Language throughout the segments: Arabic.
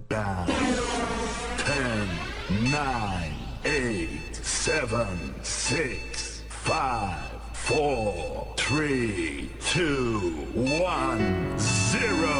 down. 10, 9, 8, 7, 6, 5, 4, 3, 2, 1, 0.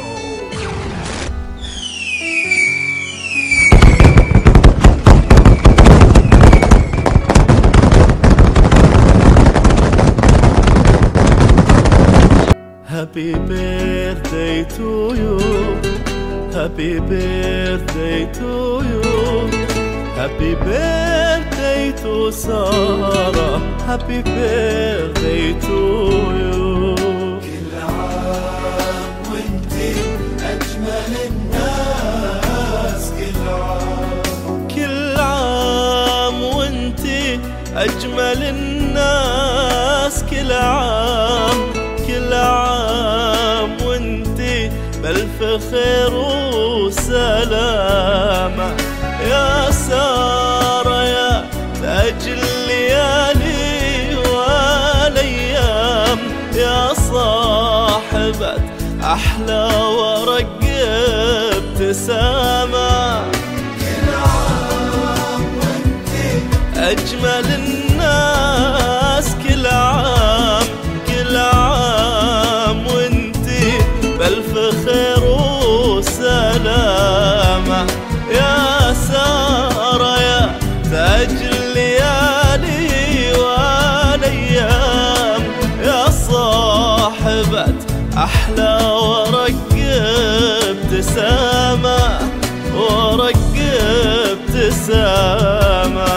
Happy birthday to you. Happy birthday to you. Happy birthday to Sarah. Happy birthday to you. كل عام وانتي أجمل الناس. كل عام وانتي أجمل الناس. كل عام وانتي بألف خير وسلامة يا سارة يا تاج الليالي والأيام يا صاحبة أحلى ورق ابتسامة. كل عام وانتي أجمل الناس. كل عام وانتي بألف خير وسلامة يا سارة يا تاج الليالي والأيام يا صاحبة أحلى ورق ابتسامة. ورق ابتسامة.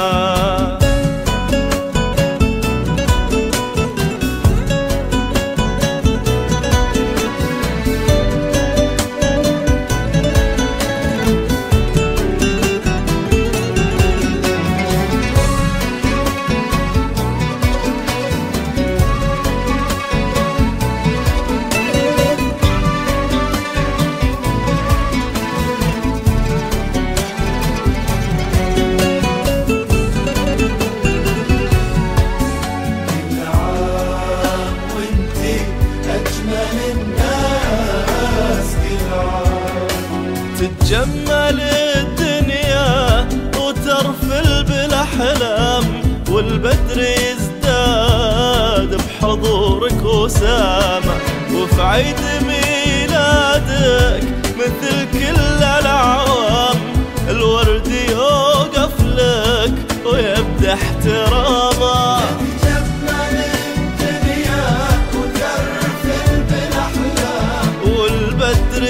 تتجمل الدنيا وترفل بالأحلام والبدر يزداد بحضورك وسامة. وفي عيد ميلادك مثل كل الأعوام الورد يوقف لك ويبدأ احترامه. تجمل الدنيا وترفل بالأحلام والبدر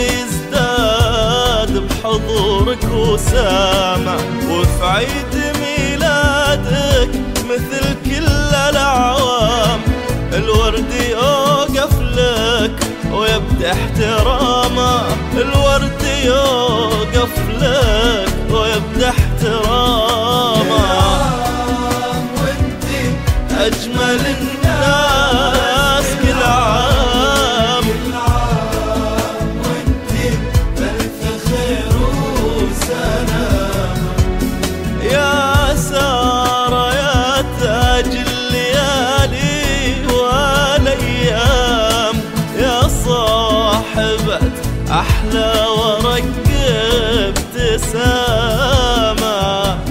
بحضورك وسامة. وفي عيد ميلادك مثل كل الأعوام الورد يوقف لك ويبدأ احترامه. الورد يوقف لك ويبدأ احترامه. وانتي أجمل الناس. كل عام وانتي بألف خير وسلامة يا سارة يا تاج الليالي والأيام يا صاحبة أحلى ورق ابتسامة.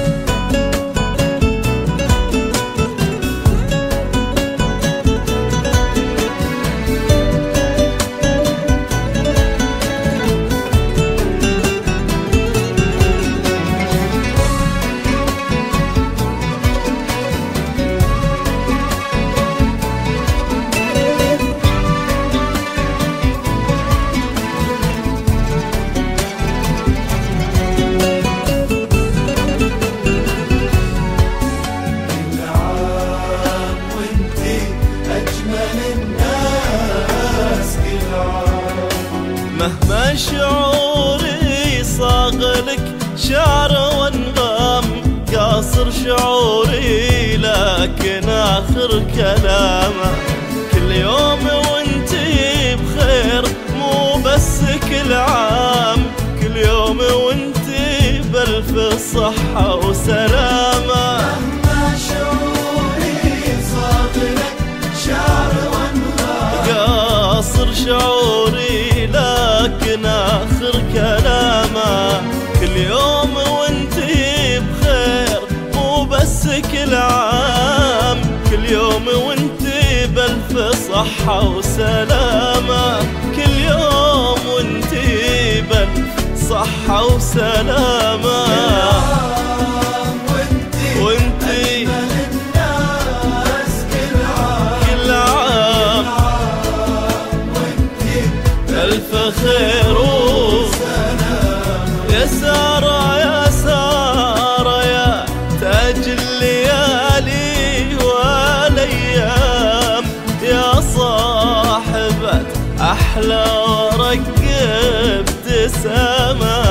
مهما شعوري صاغلك شعر وانغام قاصر شعوري لكن آخر كلامه. كل يوم وانتي بخير مو بس كل عام. كل يوم وانتي بألف صحة وسلامة. مهما شعوري صاغلك شعر وانغام قاصر شعوري لكن آخر كلامه. كل يوم وانتي بخير مو بس كل عام، كل يوم وانتي بألف صحة وسلامة، كل يوم وانتي بألف صحة وسلامة. وانتي كل عام ألف خير يا سارة يا سارة يا تاج الليالي والأيام، يا صاحبة أحلى ورق ابتسامة.